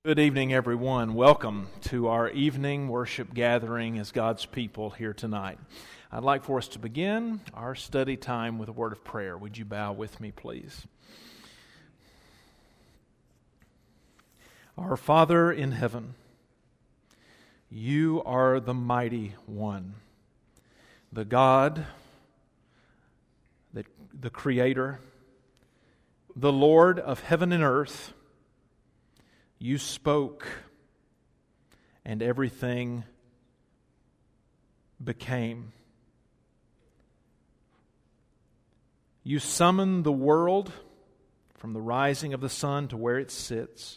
Good evening, everyone. Welcome to our evening worship gathering as God's people here tonight. I'd like for us to begin our study time with a word of prayer. Would you bow with me, please? Our Father in heaven, you are the mighty one, the God, the Creator, the Lord of heaven and earth. You spoke, and everything became. You summoned the world from the rising of the sun to where it sits.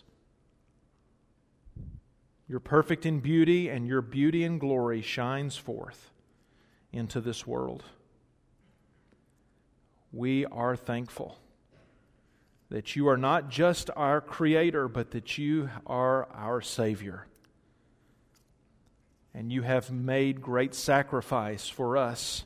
You're perfect in beauty, and your beauty and glory shines forth into this world. We are thankful that you are not just our Creator, but that you are our Savior. And you have made great sacrifice for us.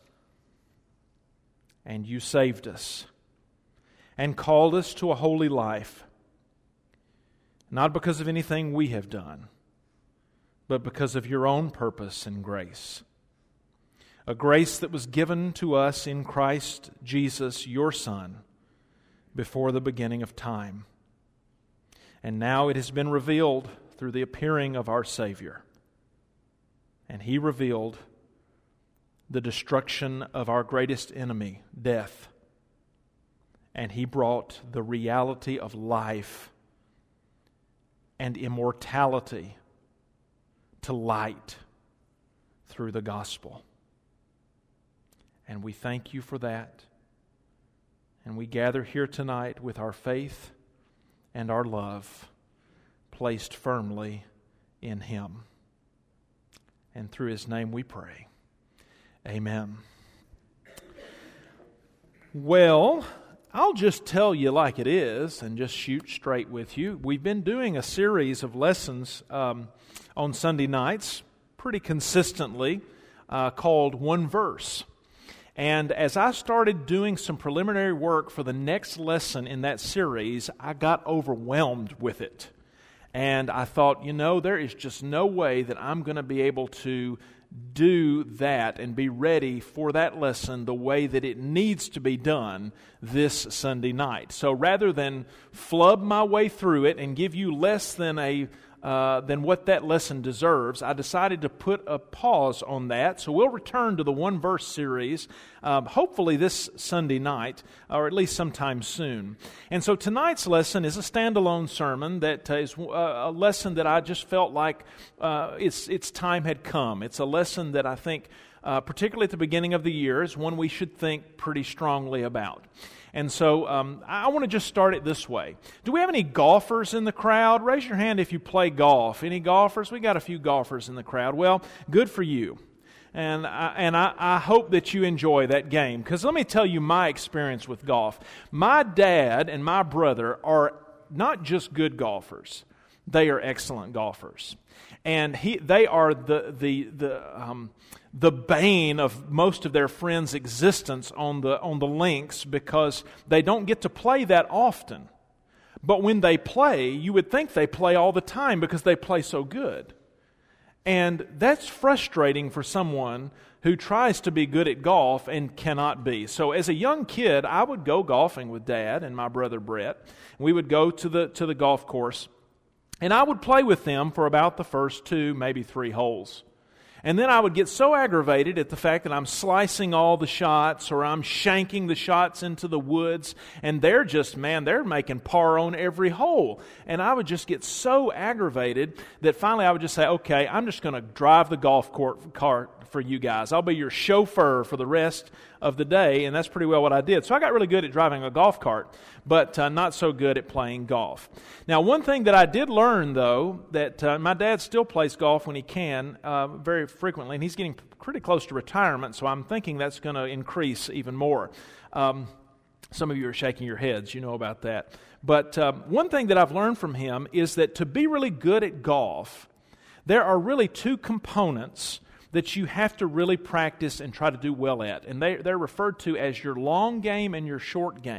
And you saved us and called us to a holy life. Not because of anything we have done, but because of your own purpose and grace. A grace that was given to us in Christ Jesus, your Son, before the beginning of time. And now it has been revealed through the appearing of our Savior. And He revealed the destruction of our greatest enemy, death. And He brought the reality of life and immortality to light through the gospel. And we thank you for that. And we gather here tonight with our faith and our love placed firmly in Him. And through His name we pray. Amen. Well, I'll just tell you like it is and just shoot straight with you. We've been doing a series of lessons on Sunday nights pretty consistently called One Verse. And as I started doing some preliminary work for the next lesson in that series, I got overwhelmed with it. And I thought, there is just no way that I'm going to be able to do that and be ready for that lesson the way that it needs to be done this Sunday night. So rather than flub my way through it and give you less than what that lesson deserves, I decided to put a pause on that. So we'll return to the One Verse series, hopefully this Sunday night, or at least sometime soon. And so tonight's lesson is a standalone sermon that is a lesson that I just felt like its time had come. It's a lesson that I think, particularly at the beginning of the year, is one we should think pretty strongly about. And so I want to just start it this way. Do we have any golfers in the crowd? Raise your hand if you play golf. Any golfers? We got a few golfers in the crowd. Well, good for you. And I hope that you enjoy that game. Because let me tell you my experience with golf. My dad and my brother are not just good golfers. They are excellent golfers. And they are the bane of most of their friends' existence on the links because they don't get to play that often. But when they play, you would think they play all the time because they play so good. And that's frustrating for someone who tries to be good at golf and cannot be. So as a young kid, I would go golfing with Dad and my brother Brett. We would go to the golf course. And I would play with them for about the first 2, maybe 3 holes. And then I would get so aggravated at the fact that I'm slicing all the shots or I'm shanking the shots into the woods. And they're making par on every hole. And I would just get so aggravated that finally I would just say, okay, I'm just going to drive the golf cart for you guys. I'll be your chauffeur for the rest of the day. And that's pretty well what I did. So I got really good at driving a golf cart, but not so good at playing golf. Now, one thing that I did learn, though, that my dad still plays golf when he can, very frequently, and he's getting pretty close to retirement, so I'm thinking that's going to increase even more. Some of you are shaking your heads, you know about that. But one thing that I've learned from him is that to be really good at golf, there are really 2 components that you have to really practice and try to do well at. And they're referred to as your long game and your short game.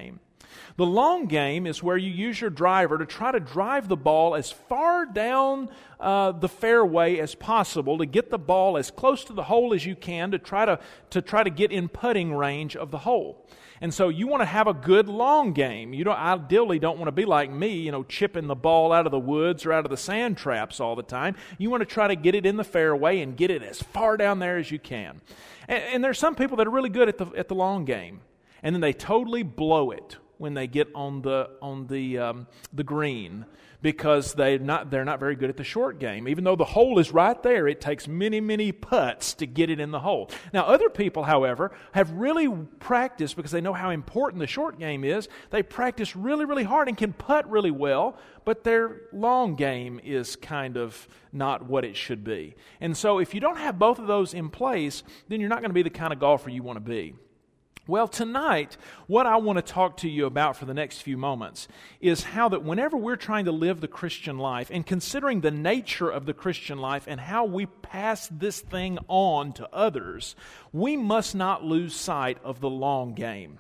The long game is where you use your driver to try to drive the ball as far down the fairway as possible, to get the ball as close to the hole as you can, to try to get in putting range of the hole. And so you want to have a good long game. You ideally don't want to be like me, chipping the ball out of the woods or out of the sand traps all the time. You want to try to get it in the fairway and get it as far down there as you can. And there's some people that are really good at the long game, and then they totally blow it when they get on the green, because they're not very good at the short game. Even though the hole is right there, it takes many, many putts to get it in the hole. Now, other people, however, have really practiced, because they know how important the short game is. They practice really, really hard and can putt really well, but their long game is kind of not what it should be. And so if you don't have both of those in place, then you're not going to be the kind of golfer you want to be. Well, tonight, what I want to talk to you about for the next few moments is how that whenever we're trying to live the Christian life, and considering the nature of the Christian life and how we pass this thing on to others, we must not lose sight of the long game.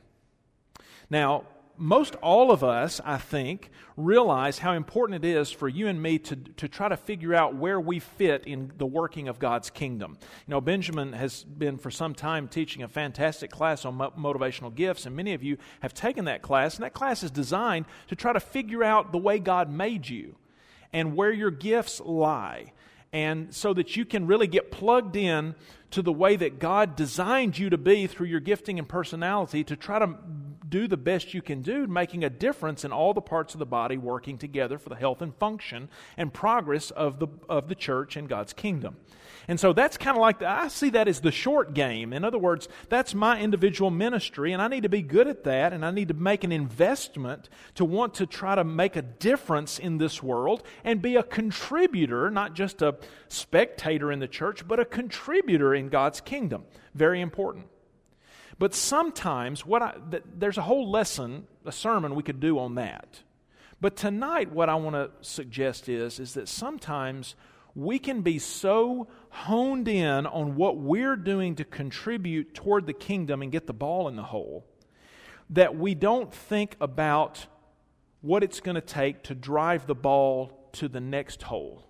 Now, most all of us, I think, realize how important it is for you and me to try to figure out where we fit in the working of God's kingdom. Benjamin has been for some time teaching a fantastic class on motivational gifts, and many of you have taken that class, and that class is designed to try to figure out the way God made you and where your gifts lie, and so that you can really get plugged in to the way that God designed you to be through your gifting and personality, to try to do the best you can do, making a difference in all the parts of the body working together for the health and function and progress of the church and God's kingdom. And so that's kind of like, I see that as the short game. In other words, that's my individual ministry, and I need to be good at that, and I need to make an investment to want to try to make a difference in this world and be a contributor, not just a spectator in the church, but a contributor in God's kingdom. Very important. But sometimes, there's a whole lesson, a sermon we could do on that. But tonight, what I want to suggest is that sometimes we can be so honed in on what we're doing to contribute toward the kingdom and get the ball in the hole that we don't think about what it's going to take to drive the ball to the next hole.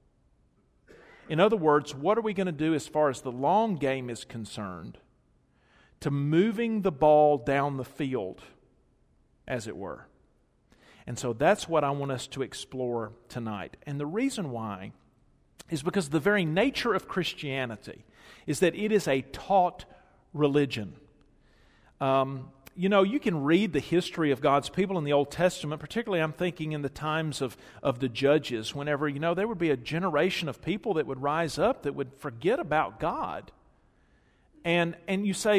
In other words, what are we going to do as far as the long game is concerned to moving the ball down the field, as it were? And so that's what I want us to explore tonight. And the reason why is because the very nature of Christianity is that it is a taught religion. You can read the history of God's people in the Old Testament, particularly I'm thinking in the times of the judges, whenever, there would be a generation of people that would rise up that would forget about God. And you say,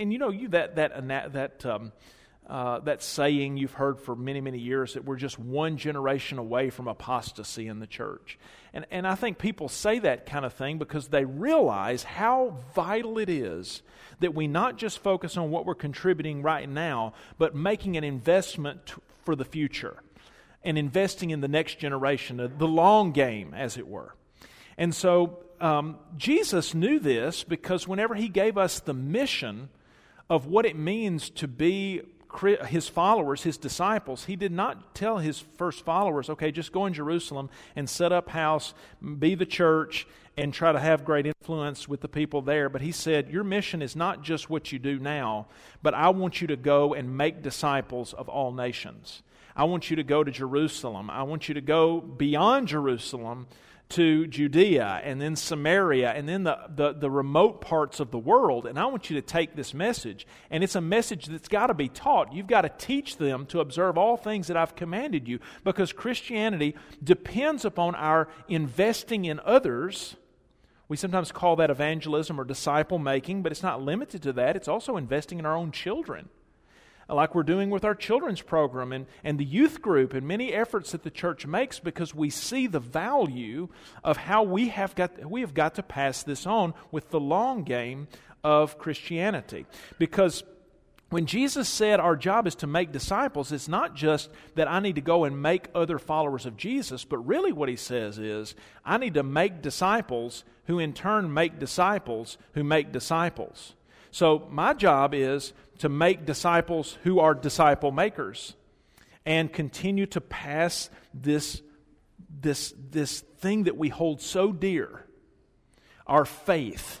that saying you've heard for many, many years, that we're just one generation away from apostasy in the church. And I think people say that kind of thing because they realize how vital it is that we not just focus on what we're contributing right now, but making an investment for the future and investing in the next generation, the long game, as it were. And so Jesus knew this, because whenever He gave us the mission of what it means to be His followers, His disciples, He did not tell His first followers, okay, just go in Jerusalem and set up house, be the church, and try to have great influence with the people there. But He said, your mission is not just what you do now, but I want you to go and make disciples of all nations. I want you to go to Jerusalem. I want you to go beyond Jerusalem to Judea, and then Samaria, and then the remote parts of the world. And I want you to take this message, and it's a message that's got to be taught. You've got to teach them to observe all things that I've commanded you, because Christianity depends upon our investing in others. We sometimes call that evangelism or disciple making, but it's not limited to that. It's also investing in our own children, like we're doing with our children's program and the youth group, and many efforts that the church makes, because we see the value of how we have got to pass this on with the long game of Christianity. Because when Jesus said our job is to make disciples, it's not just that I need to go and make other followers of Jesus, but really what He says is I need to make disciples who in turn make disciples who make disciples. So my job is to make disciples who are disciple makers and continue to pass this thing that we hold so dear, our faith,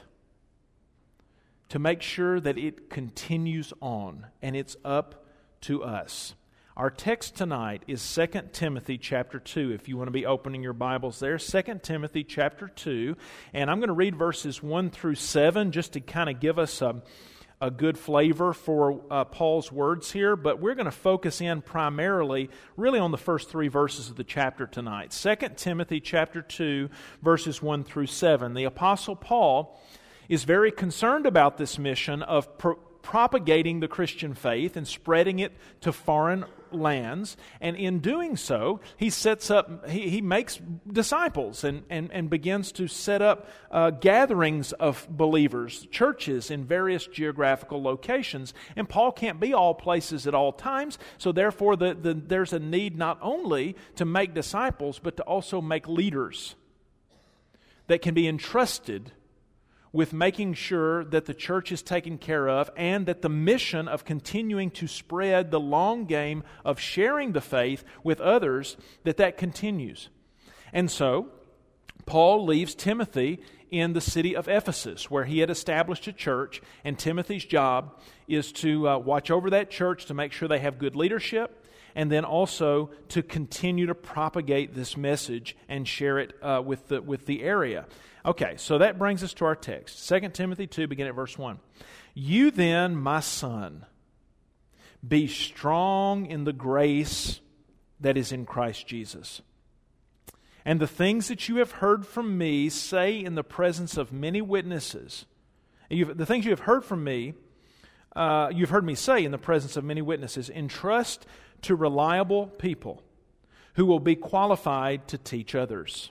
to make sure that it continues on, and it's up to us. Our text tonight is 2 Timothy chapter 2, if you want to be opening your Bibles there. 2 Timothy chapter 2, and I'm going to read verses 1 through 7 just to kind of give us a good flavor for Paul's words here, but we're going to focus in primarily really on the first 3 verses of the chapter tonight. 2 Timothy chapter 2, verses 1 through 7. The Apostle Paul is very concerned about this mission of propagating the Christian faith and spreading it to foreign lands, and in doing so, he makes disciples and begins to set up gatherings of believers, churches in various geographical locations. And Paul can't be all places at all times, so therefore there's a need not only to make disciples, but to also make leaders that can be entrusted with making sure that the church is taken care of and that the mission of continuing to spread the long game of sharing the faith with others, that continues. And so, Paul leaves Timothy in the city of Ephesus, where he had established a church, and Timothy's job is to watch over that church to make sure they have good leadership, and then also to continue to propagate this message and share it with the area. Okay, so that brings us to our text. 2 Timothy 2, beginning at verse 1. You then, my son, be strong in the grace that is in Christ Jesus. And the things that you have heard from me, say in the presence of many witnesses. The things you have heard from me, you've heard me say in the presence of many witnesses, entrust to reliable people who will be qualified to teach others.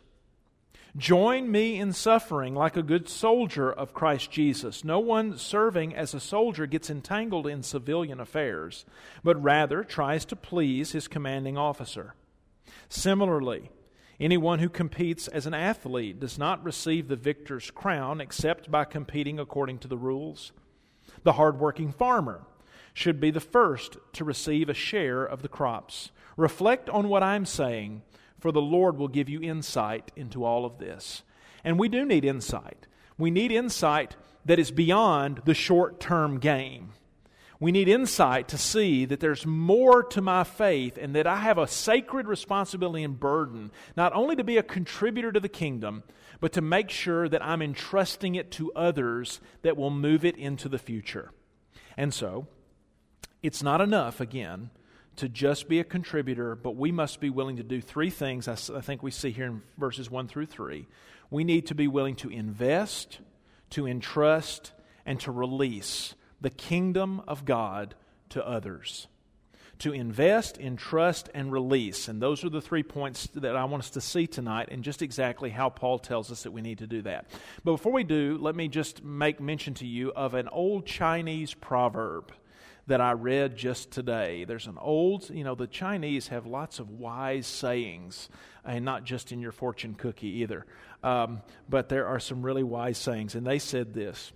Join me in suffering like a good soldier of Christ Jesus. No one serving as a soldier gets entangled in civilian affairs, but rather tries to please his commanding officer. Similarly, anyone who competes as an athlete does not receive the victor's crown except by competing according to the rules. The hardworking farmer should be the first to receive a share of the crops. Reflect on what I'm saying, for the Lord will give you insight into all of this. And we do need insight. We need insight that is beyond the short-term game. We need insight to see that there's more to my faith and that I have a sacred responsibility and burden, not only to be a contributor to the kingdom, but to make sure that I'm entrusting it to others that will move it into the future. And so, it's not enough, again, to just be a contributor, but we must be willing to do 3 things I think we see here in verses 1 through 3. We need to be willing to invest, to entrust, and to release the kingdom of God to others. To invest, entrust, and release. And those are the 3 points that I want us to see tonight, and just exactly how Paul tells us that we need to do that. But before we do, let me just make mention to you of an old Chinese proverb that I read just today. There's an old, the Chinese have lots of wise sayings, and not just in your fortune cookie either. But there are some really wise sayings, and they said this: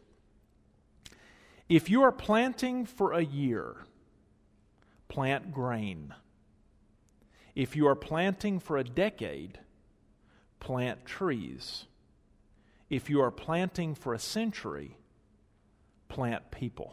if you are planting for a year, plant grain. If you are planting for a decade, plant trees. If you are planting for a century, plant people.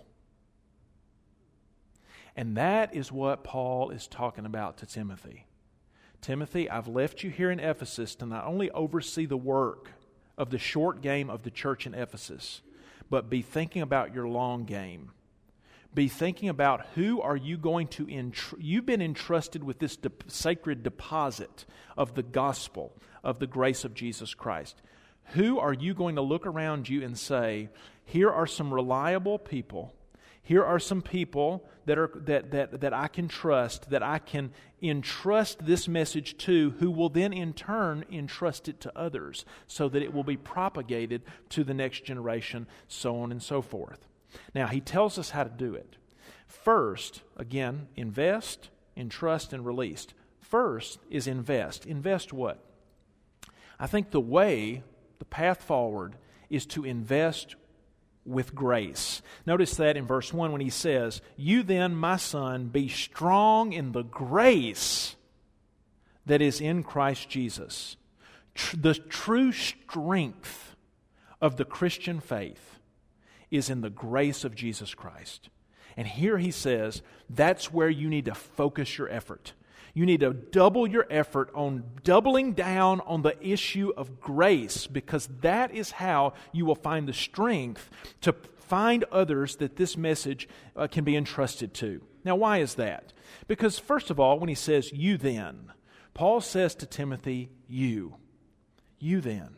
And that is what Paul is talking about to Timothy. Timothy, I've left you here in Ephesus to not only oversee the work of the short game of the church in Ephesus, but be thinking about your long game. Be thinking about who are you going to you've been entrusted with this sacred deposit of the gospel, of the grace of Jesus Christ. Who are you going to look around you and say, here are some reliable people. Here are some people that I can trust, that I can entrust this message to, who will then in turn entrust it to others so that it will be propagated to the next generation, so on and so forth. Now, he tells us how to do it. First, again, invest, entrust, and release. First is invest. Invest what? I think the path forward is to invest with grace. Notice that in verse 1 when he says, "You then, my son, be strong in the grace that is in Christ Jesus." The true strength of the Christian faith is in the grace of Jesus Christ. And here he says, that's where you need to focus your effort. You need to double your effort on doubling down on the issue of grace, because that is how you will find the strength to find others that this message can be entrusted to. Now, why is that? Because first of all, when he says, "You then," Paul says to Timothy, "You then."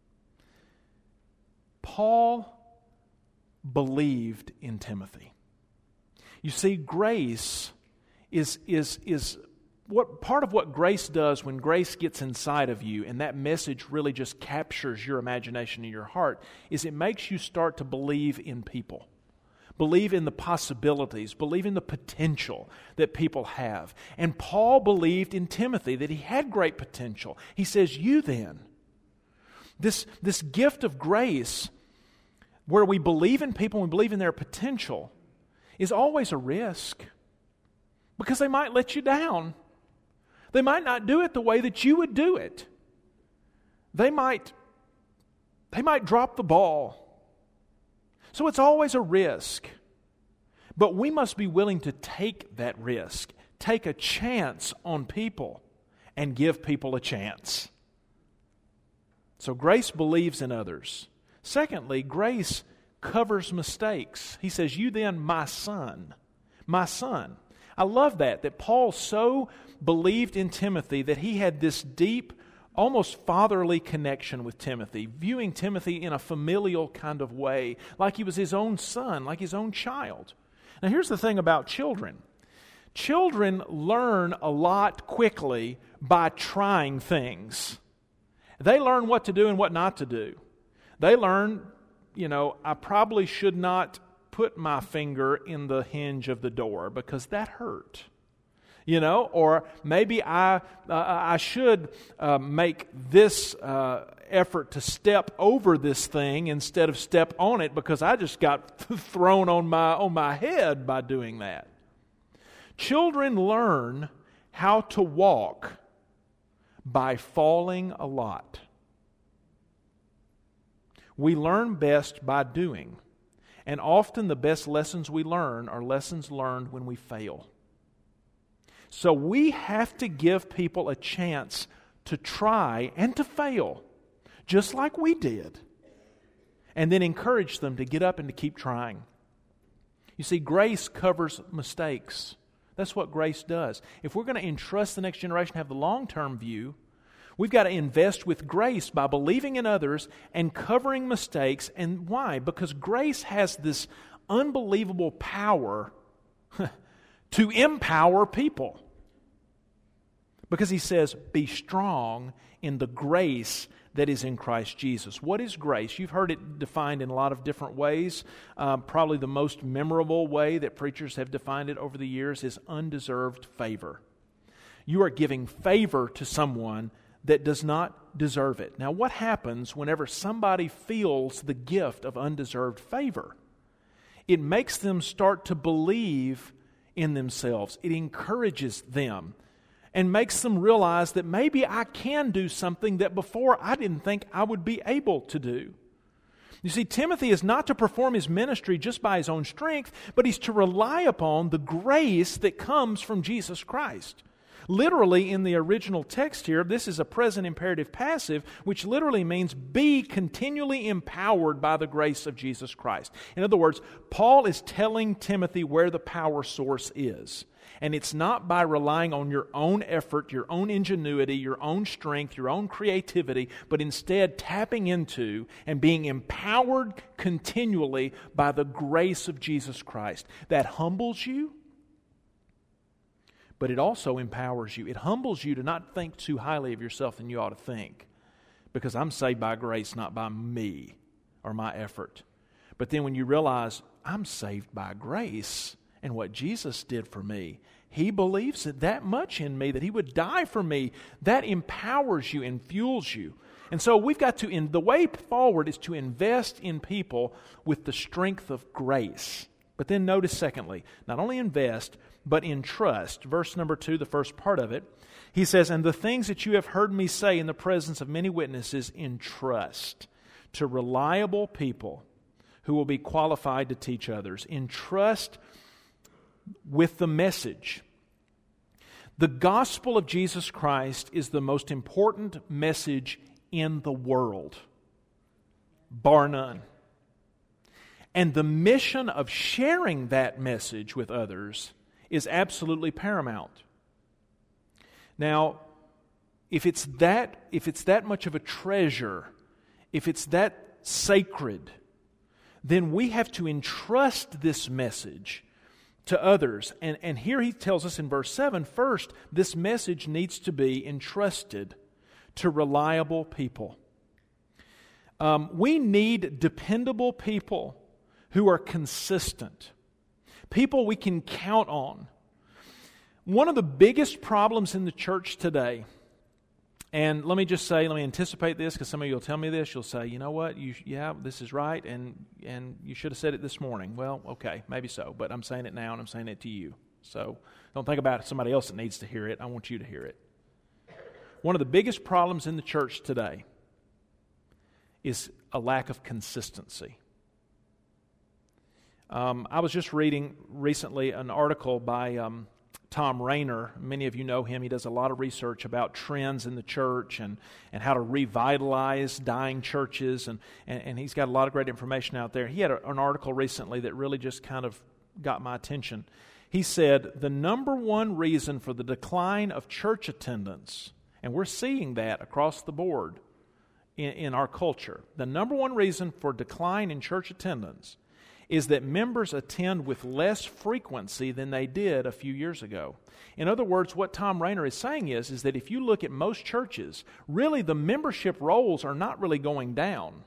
Paul believed in Timothy. You see, grace is what part of what grace does when grace gets inside of you and that message really just captures your imagination and your heart is it makes you start to believe in people. Believe in the possibilities, believe in the potential that people have. And Paul believed in Timothy that he had great potential. He says, "You then." This gift of grace, where we believe in people and we believe in their potential, is always a risk. Because they might let you down. They might not do it the way that you would do it. They might drop the ball. So it's always a risk. But we must be willing to take that risk, take a chance on people, and give people a chance. So grace believes in others. Secondly, grace covers mistakes. He says, "You then, my son." My son. I love that Paul so believed in Timothy that he had this deep, almost fatherly connection with Timothy, viewing Timothy in a familial kind of way, like he was his own son, like his own child. Now here's the thing about children. Children learn a lot quickly by trying things. They learn what to do and what not to do. They learn, I probably should not put my finger in the hinge of the door because that hurt. Or maybe I should make this effort to step over this thing instead of step on it because I just got thrown on my head by doing that. Children learn how to walk by falling a lot. We learn best by doing. And often the best lessons we learn are lessons learned when we fail. So we have to give people a chance to try and to fail, just like we did. And then encourage them to get up and to keep trying. You see, grace covers mistakes. That's what grace does. If we're going to entrust the next generation to have the long-term view, we've got to invest with grace by believing in others and covering mistakes. And why? Because grace has this unbelievable power to empower people. Because he says, "Be strong in the grace that is in Christ Jesus." What is grace? You've heard it defined in a lot of different ways. Probably the most memorable way that preachers have defined it over the years is undeserved favor. You are giving favor to someone that does not deserve it. Now, what happens whenever somebody feels the gift of undeserved favor? It makes them start to believe in themselves. It encourages them and makes them realize that maybe I can do something that before I didn't think I would be able to do. You see, Timothy is not to perform his ministry just by his own strength, but he's to rely upon the grace that comes from Jesus Christ. Literally, in the original text here, this is a present imperative passive, which literally means be continually empowered by the grace of Jesus Christ. In other words, Paul is telling Timothy where the power source is. And it's not by relying on your own effort, your own ingenuity, your own strength, your own creativity, but instead tapping into and being empowered continually by the grace of Jesus Christ. That humbles you, but it also empowers you. It humbles you to not think too highly of yourself than you ought to think. Because I'm saved by grace, not by me or my effort. But then when you realize I'm saved by grace and what Jesus did for me He believes it that much in me, that He would die for me. That empowers you and fuels you. And so we've got to, the way forward is to invest in people with the strength of grace. But then notice secondly, not only invest, but entrust. Verse number 2, the first part of it, he says, and the things that you have heard me say in the presence of many witnesses, entrust to reliable people who will be qualified to teach others. Entrust with the message. The gospel of Jesus Christ is the most important message in the world, bar none. And the mission of sharing that message with others is absolutely paramount. Now, if it's that much of a treasure, if it's that sacred, then we have to entrust this message to others. And here he tells us in verse 7, first, this message needs to be entrusted to reliable people. We need dependable people who are consistent, people we can count on. One of the biggest problems in the church today, and let me anticipate this, because some of you will tell me this. You'll say, you know what, this is right, and you should have said it this morning. Well, okay, maybe so, but I'm saying it now, and I'm saying it to you. So don't think about somebody else that needs to hear it. I want you to hear it. One of the biggest problems in the church today is a lack of consistency. I was just reading recently an article by Tom Rainer. Many of you know him. He does a lot of research about trends in the church and how to revitalize dying churches, and he's got a lot of great information out there. He had an article recently that really just kind of got my attention. He said, the number one reason for the decline of church attendance, and we're seeing that across the board in our culture, the number one reason for decline in church attendance is that members attend with less frequency than they did a few years ago. In other words, what Tom Rainer is saying is that if you look at most churches, really the membership rolls are not really going down.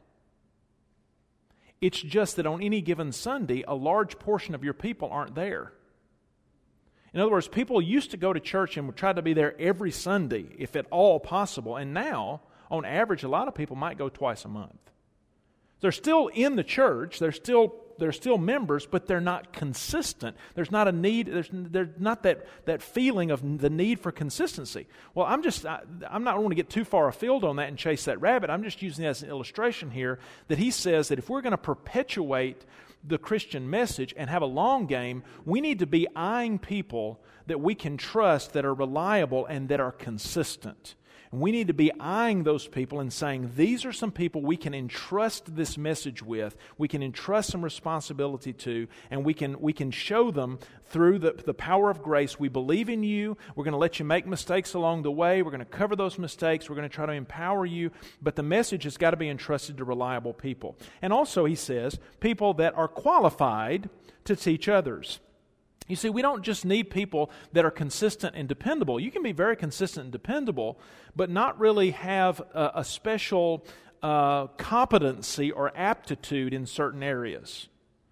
It's just that on any given Sunday, a large portion of your people aren't there. In other words, people used to go to church and would try to be there every Sunday, if at all possible. And now, on average, a lot of people might go twice a month. They're still in the church, they're still members, but they're not consistent. There's not a need, there's not that feeling of the need for consistency. Well, I'm not going to get too far afield on that and chase that rabbit. I'm just using that as an illustration here, that he says that if we're going to perpetuate the Christian message and have a long game, we need to be eyeing people that we can trust, that are reliable, and that are consistent. And we need to be eyeing those people and saying, these are some people we can entrust this message with, we can entrust some responsibility to, and we can show them through the power of grace, we believe in you, we're going to let you make mistakes along the way, we're going to cover those mistakes, we're going to try to empower you, but the message has got to be entrusted to reliable people. And also, he says, people that are qualified to teach others. You see, we don't just need people that are consistent and dependable. You can be very consistent and dependable, but not really have a special competency or aptitude in certain areas.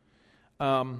I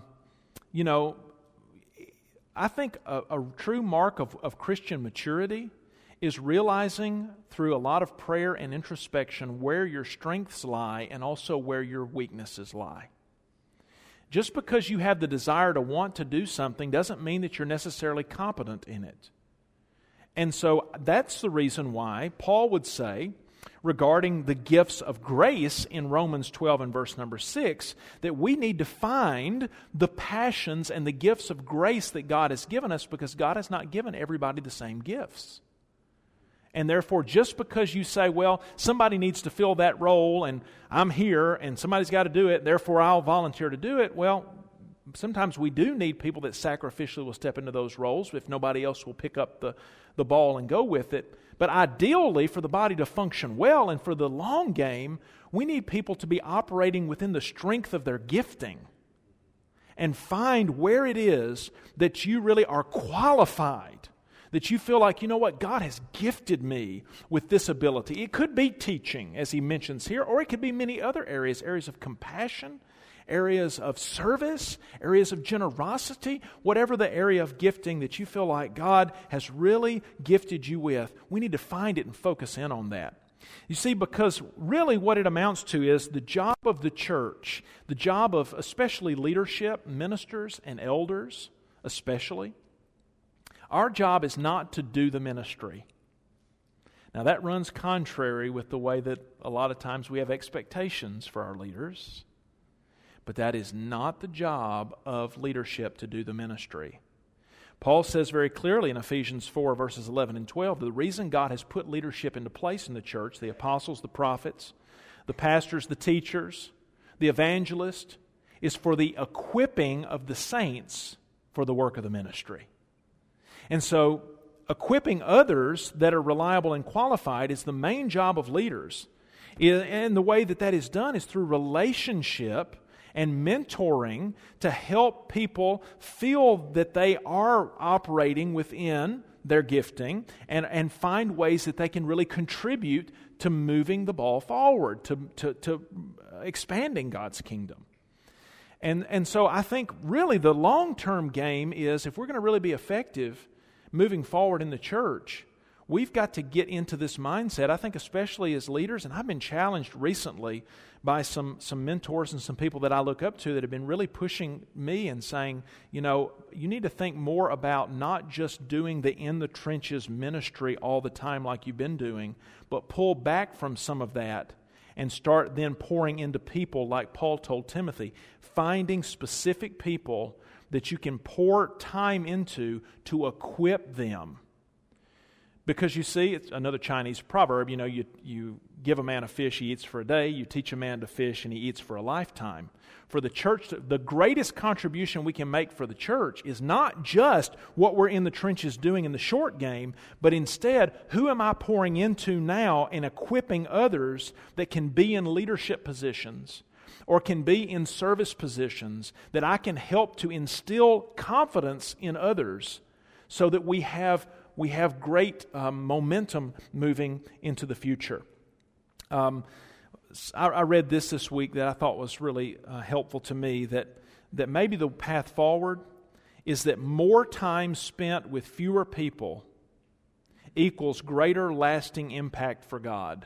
think a true mark of Christian maturity is realizing through a lot of prayer and introspection where your strengths lie and also where your weaknesses lie. Just because you have the desire to want to do something doesn't mean that you're necessarily competent in it. And so that's the reason why Paul would say, regarding the gifts of grace in Romans 12 and verse number 6, that we need to find the passions and the gifts of grace that God has given us, because God has not given everybody the same gifts. And therefore, just because you say, well, somebody needs to fill that role and I'm here and somebody's got to do it, therefore I'll volunteer to do it, well, sometimes we do need people that sacrificially will step into those roles if nobody else will pick up the ball and go with it. But ideally, for the body to function well and for the long game, we need people to be operating within the strength of their gifting and find where it is that you really are qualified. That you feel like, you know what, God has gifted me with this ability. It could be teaching, as he mentions here, or it could be many other areas of compassion, areas of service, areas of generosity, whatever the area of gifting that you feel like God has really gifted you with, we need to find it and focus in on that. You see, because really what it amounts to is the job of the church, the job of especially leadership, ministers, and elders especially. Our job is not to do the ministry. Now that runs contrary with the way that a lot of times we have expectations for our leaders. But that is not the job of leadership to do the ministry. Paul says very clearly in Ephesians 4 verses 11 and 12, the reason God has put leadership into place in the church, the apostles, the prophets, the pastors, the teachers, the evangelists, is for the equipping of the saints for the work of the ministry. And so, equipping others that are reliable and qualified is the main job of leaders. And the way that is done is through relationship and mentoring to help people feel that they are operating within their gifting and find ways that they can really contribute to moving the ball forward, to expanding God's kingdom. And so I think really the long-term game is, if we're going to really be effective moving forward in the church, we've got to get into this mindset. I think especially as leaders, and I've been challenged recently by some mentors and some people that I look up to that have been really pushing me and saying, you need to think more about not just doing the in-the-trenches ministry all the time like you've been doing, but pull back from some of that and start then pouring into people like Paul told Timothy, finding specific people that you can pour time into to equip them. Because you see, it's another Chinese proverb, you give a man a fish, he eats for a day. You teach a man to fish, and he eats for a lifetime. For the church, the greatest contribution we can make for the church is not just what we're in the trenches doing in the short game, but instead, who am I pouring into now and equipping others that can be in leadership positions or can be in service positions that I can help to instill confidence in others so that we have great momentum moving into the future. I read this week that I thought was really helpful to me, that maybe the path forward is that more time spent with fewer people equals greater lasting impact for God.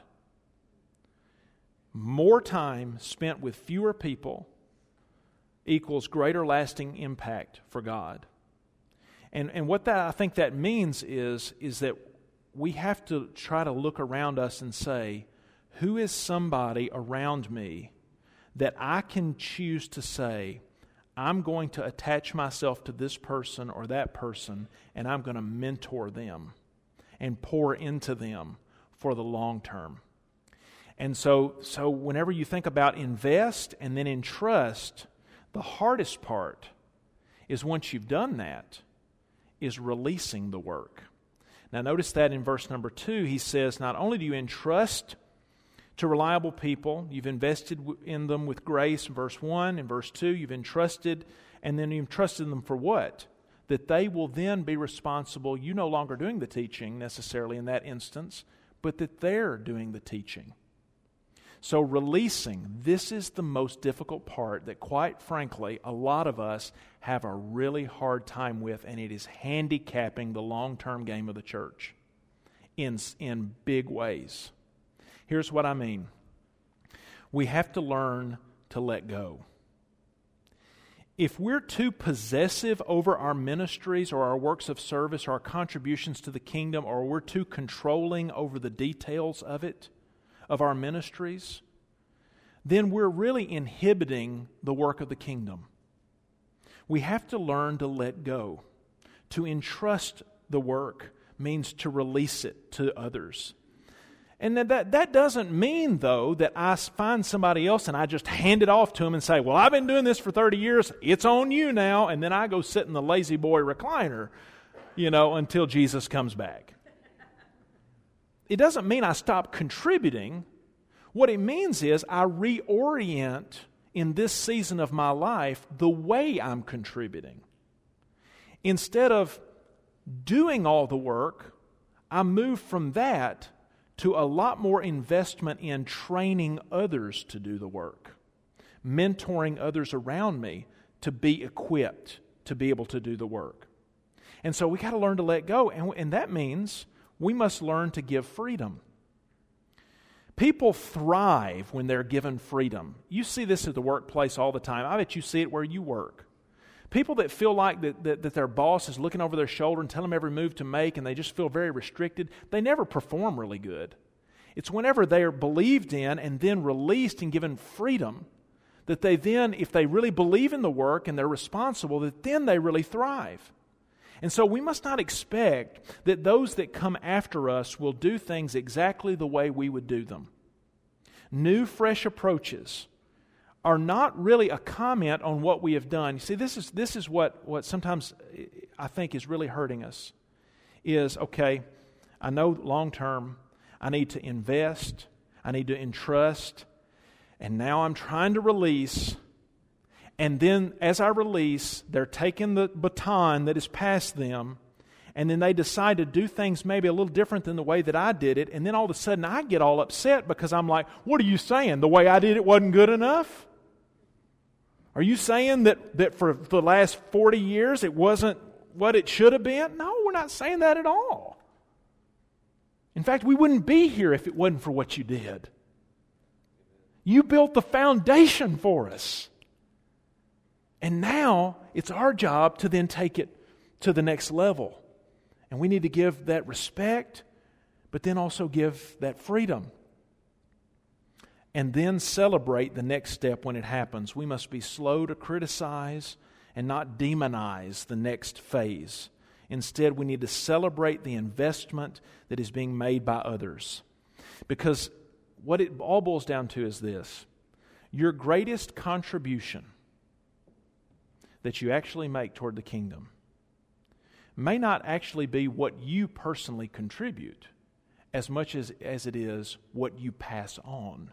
More time spent with fewer people equals greater lasting impact for God. And what I think that means is that we have to try to look around us and say, who is somebody around me that I can choose to say, I'm going to attach myself to this person or that person, and I'm going to mentor them and pour into them for the long term. And so whenever you think about invest and then entrust, the hardest part is once you've done that, is releasing the work. Now notice that in verse number 2, he says, not only do you entrust to reliable people, you've invested in them with grace, verse 1. In verse 2, you've entrusted, and then you've entrusted them for what? That they will then be responsible, you no longer doing the teaching necessarily in that instance, but that they're doing the teaching. So releasing, this is the most difficult part that, quite frankly, a lot of us have a really hard time with, and it is handicapping the long-term game of the church in big ways. Here's what I mean. We have to learn to let go. If we're too possessive over our ministries or our works of service or our contributions to the kingdom, or we're too controlling over the details of it, of our ministries, then we're really inhibiting the work of the kingdom. We have to learn to let go. To entrust the work means to release it to others. And that doesn't mean, though, that I find somebody else and I just hand it off to them and say, well, I've been doing this for 30 years, it's on you now, and then I go sit in the lazy boy recliner, until Jesus comes back. It doesn't mean I stop contributing. What it means is I reorient in this season of my life the way I'm contributing. Instead of doing all the work, I move from that to a lot more investment in training others to do the work. mentoring others around me to be equipped to be able to do the work. And so we got to learn to let go, and that means we must learn to give freedom. People thrive when they're given freedom. You see this at the workplace all the time. I bet you see it where you work. People that feel like that their boss is looking over their shoulder and telling them every move to make, and they just feel very restricted, they never perform really good. It's whenever they are believed in and then released and given freedom that they then, if they really believe in the work and they're responsible, that then they really thrive. And so we must not expect that those that come after us will do things exactly the way we would do them. New, fresh approaches are not really a comment on what we have done. You see, this is what sometimes I think is really hurting us. Is, okay, I know long term I need to invest, I need to entrust, and now I'm trying to release. And then as I release, they're taking the baton that is passed them, and then they decide to do things maybe a little different than the way that I did it, and then all of a sudden I get all upset because I'm like, what are you saying? The way I did it wasn't good enough? Are you saying that for the last 40 years it wasn't what it should have been? No, we're not saying that at all. In fact, we wouldn't be here if it wasn't for what you did. You built the foundation for us. And now it's our job to then take it to the next level. And we need to give that respect, but then also give that freedom. And then celebrate the next step when it happens. We must be slow to criticize and not demonize the next phase. Instead, we need to celebrate the investment that is being made by others. Because what it all boils down to is this: your greatest contribution that you actually make toward the kingdom may not actually be what you personally contribute as much as it is what you pass on.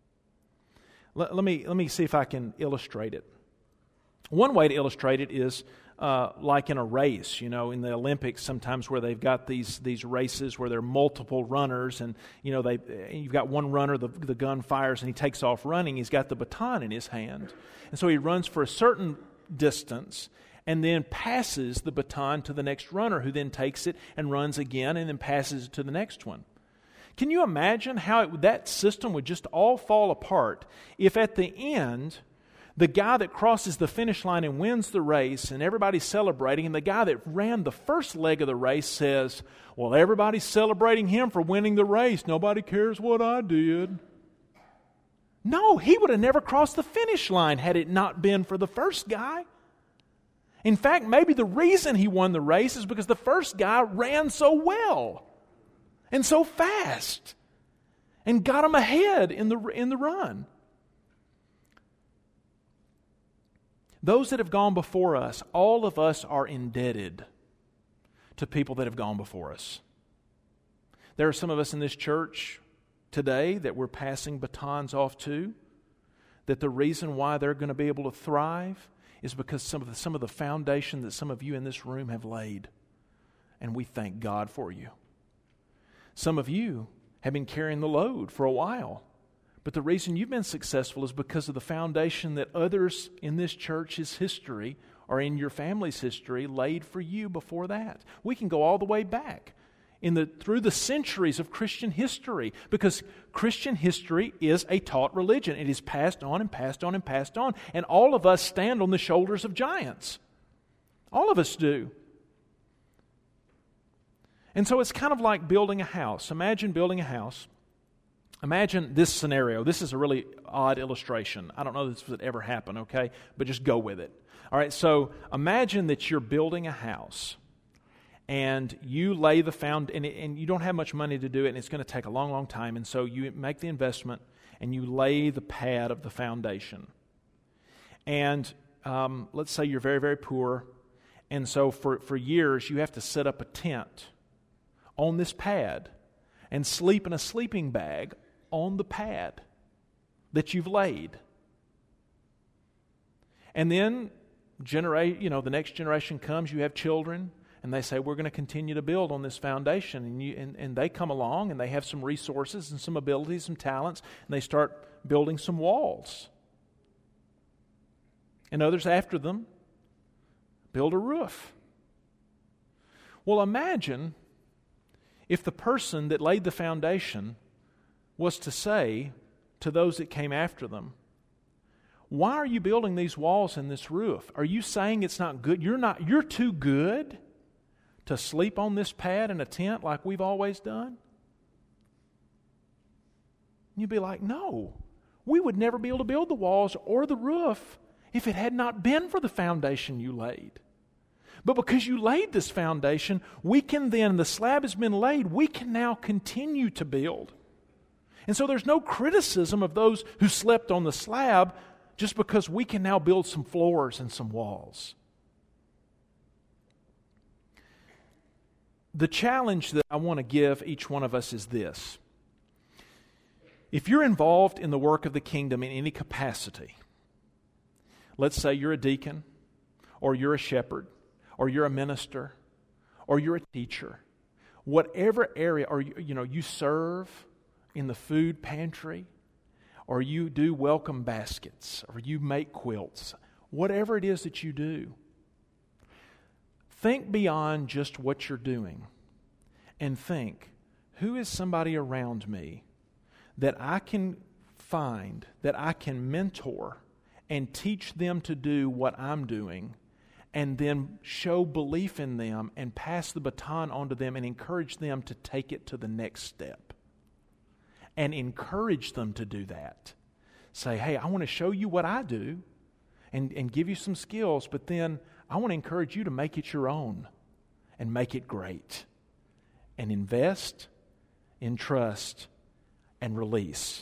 Let me see if I can illustrate it. One way to illustrate it is like in a race, in the Olympics sometimes where they've got these races where there are multiple runners, and you've got one runner, the gun fires and he takes off running. He's got the baton in his hand, and so he runs for a certain distance and then passes the baton to the next runner, who then takes it and runs again and then passes it to the next one. Can you imagine how that system would just all fall apart if at the end the guy that crosses the finish line and wins the race and everybody's celebrating, and the guy that ran the first leg of the race says, well, everybody's celebrating him for winning the race. Nobody cares what I did. No, he would have never crossed the finish line had it not been for the first guy. In fact, maybe the reason he won the race is because the first guy ran so well and so fast and got him ahead in the run. Those that have gone before us, all of us are indebted to people that have gone before us. There are some of us in this church today that we're passing batons off to, that the reason why they're going to be able to thrive is because some of the foundation that some of you in this room have laid. And we thank God for you. Some of you have been carrying the load for a while. But the reason you've been successful is because of the foundation that others in this church's history or in your family's history laid for you before that. We can go all the way back through the centuries of Christian history, because Christian history is a taught religion. It is passed on and passed on and passed on. And all of us stand on the shoulders of giants. All of us do. And so it's kind of like building a house. Imagine building a house. Imagine this scenario. This is a really odd illustration. I don't know if this would ever happen, okay? But just go with it. All right, so imagine that you're building a house, and you lay the and you don't have much money to do it, and it's going to take a long, long time, and so you make the investment, and you lay the pad of the foundation. And let's say you're very, very poor, and so for years you have to set up a tent on this pad and sleep in a sleeping bag on the pad that you've laid. And then the next generation comes, you have children, and they say, we're going to continue to build on this foundation. And they come along, and they have some resources and some abilities, some talents, and they start building some walls. And others after them build a roof. Well, imagine if the person that laid the foundation was to say to those that came after them, why are you building these walls and this roof? Are you saying it's not good? You're too good to sleep on this pad in a tent like we've always done? You'd be like, no, we would never be able to build the walls or the roof if it had not been for the foundation you laid. But because you laid this foundation, we can then, the slab has been laid, we can now continue to build. And so there's no criticism of those who slept on the slab just because we can now build some floors and some walls. The challenge that I want to give each one of us is this. If you're involved in the work of the kingdom in any capacity, let's say you're a deacon, or you're a shepherd, or you're a minister, or you're a teacher, whatever area, or you serve in the food pantry, or you do welcome baskets, or you make quilts, whatever it is that you do, think beyond just what you're doing and think, who is somebody around me that I can find, that I can mentor and teach them to do what I'm doing, and then show belief in them and pass the baton on to them and encourage them to take it to the next step. And encourage them to do that. Say, hey, I want to show you what I do and give you some skills, but then I want to encourage you to make it your own and make it great. And invest, entrust, and release.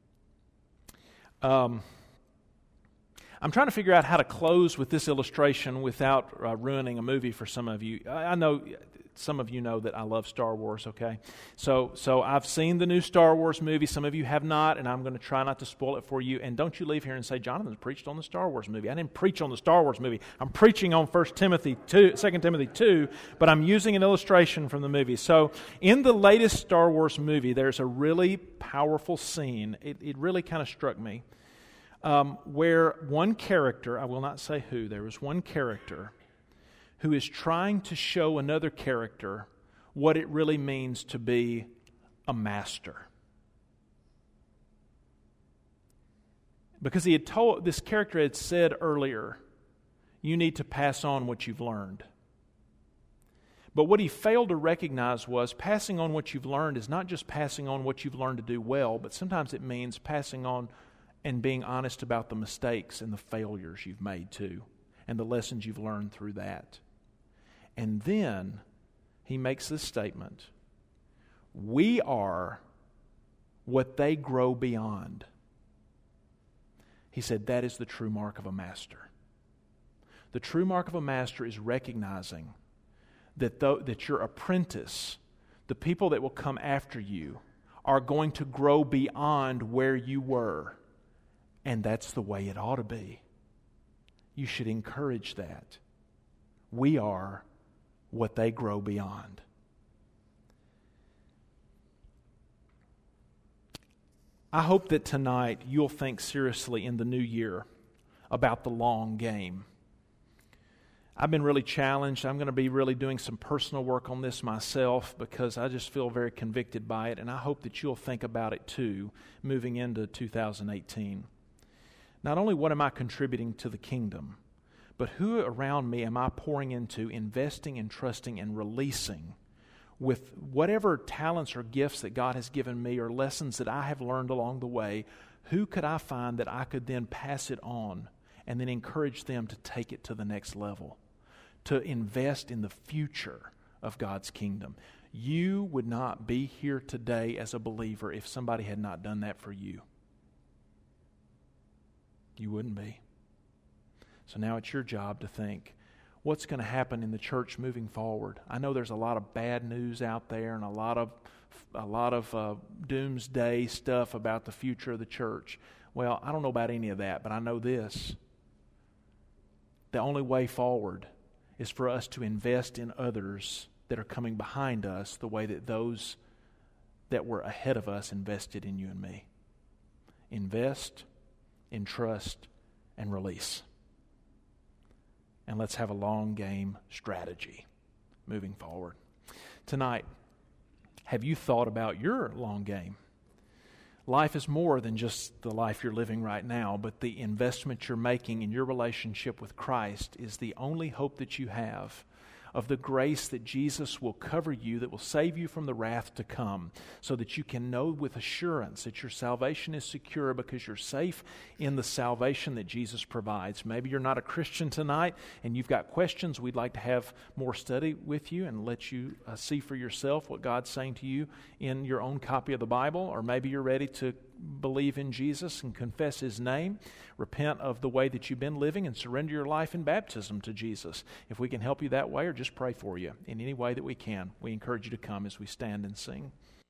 I'm trying to figure out how to close with this illustration without ruining a movie for some of you. I know some of you know that I love Star Wars, okay? So I've seen the new Star Wars movie. Some of you have not, and I'm going to try not to spoil it for you. And don't you leave here and say, Jonathan preached on the Star Wars movie. I didn't preach on the Star Wars movie. I'm preaching on 2 Timothy 2, but I'm using an illustration from the movie. So in the latest Star Wars movie, there's a really powerful scene. It really kind of struck me. Where one character, I will not say who, there was one character who is trying to show another character what it really means to be a master. Because this character had said earlier, you need to pass on what you've learned. But what he failed to recognize was passing on what you've learned is not just passing on what you've learned to do well, but sometimes it means passing on and being honest about the mistakes and the failures you've made too, and the lessons you've learned through that. And then he makes this statement, we are what they grow beyond. He said that is the true mark of a master. The true mark of a master is recognizing that your apprentice, the people that will come after you, are going to grow beyond where you were. And that's the way it ought to be. You should encourage that. We are what they grow beyond. I hope that tonight you'll think seriously in the new year about the long game. I've been really challenged. I'm going to be really doing some personal work on this myself because I just feel very convicted by it, and I hope that you'll think about it too moving into 2018. Not only what am I contributing to the kingdom, but who around me am I pouring into, investing and trusting and releasing with whatever talents or gifts that God has given me or lessons that I have learned along the way. Who could I find that I could then pass it on and then encourage them to take it to the next level, to invest in the future of God's kingdom? You would not be here today as a believer if somebody had not done that for you. You wouldn't be. So now it's your job to think, what's going to happen in the church moving forward? I know there's a lot of bad news out there and a lot of doomsday stuff about the future of the church. Well, I don't know about any of that, but I know this. The only way forward is for us to invest in others that are coming behind us the way that those that were ahead of us invested in you and me. Invest, entrust, and release. and let's have a long game strategy moving forward. Tonight, have you thought about your long game? Life is more than just the life you're living right now, but the investment you're making in your relationship with Christ is the only hope that you have of the grace that Jesus will cover you, that will save you from the wrath to come, so that you can know with assurance that your salvation is secure because you're safe in the salvation that Jesus provides. Maybe you're not a Christian tonight and you've got questions. We'd like to have more study with you and let you see for yourself what God's saying to you in your own copy of the Bible. Or maybe you're ready to believe in Jesus and confess His name, repent of the way that you've been living, and surrender your life in baptism to Jesus. If we can help you that way, or just pray for you in any way that we can, we encourage you to come as we stand and sing.